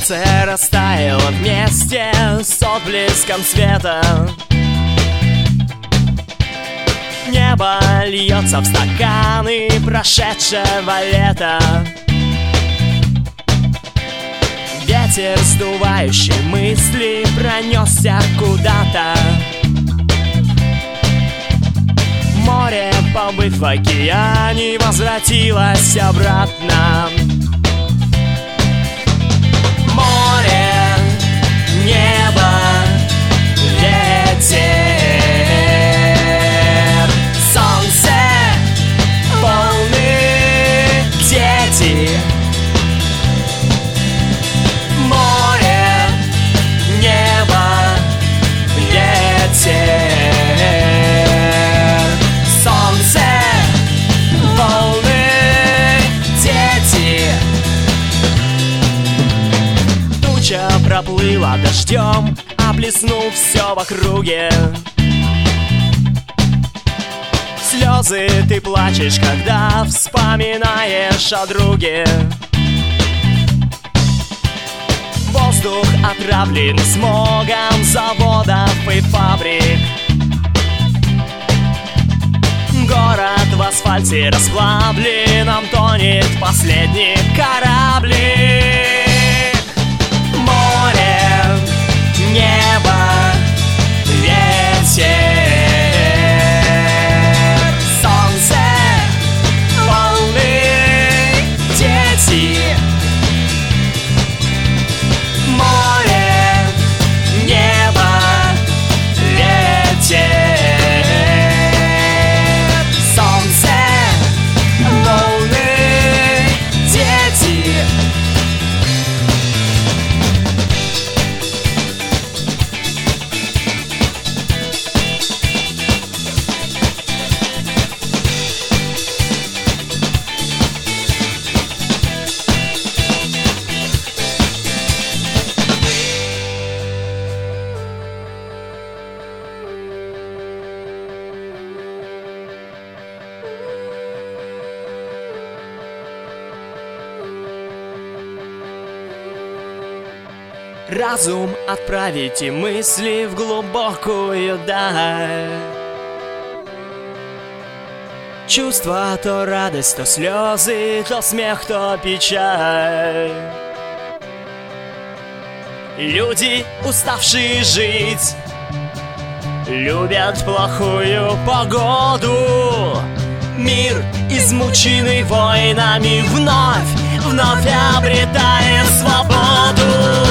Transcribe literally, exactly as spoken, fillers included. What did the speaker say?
Солнце растаяло вместе с отблеском света. Небо льется в стаканы прошедшего лета. Ветер, сдувающий мысли, пронесся куда-то. Море, побыв в океане, возвратилось обратно. Море, небо, ветер, солнце, волны, дети. Море, небо, ветер, солнце, волны, дети. Туча проплыла дождем, оплеснув все в округе. Слезы ты плачешь, когда вспоминаешь о друге. Воздух отравлен смогом заводов и фабрик. Город в асфальте расплавленном тонет последний кораблик. Море, небо, ветер, солнце, волны, дети. Море, небо, ветер, солнце, волны, дети. Разум отправите мысли в глубокую даль. Чувства то радость, то слезы, то смех, то печаль. Люди, уставшие жить, любят плохую погоду. Мир, измученный войнами, вновь, вновь обретает свободу.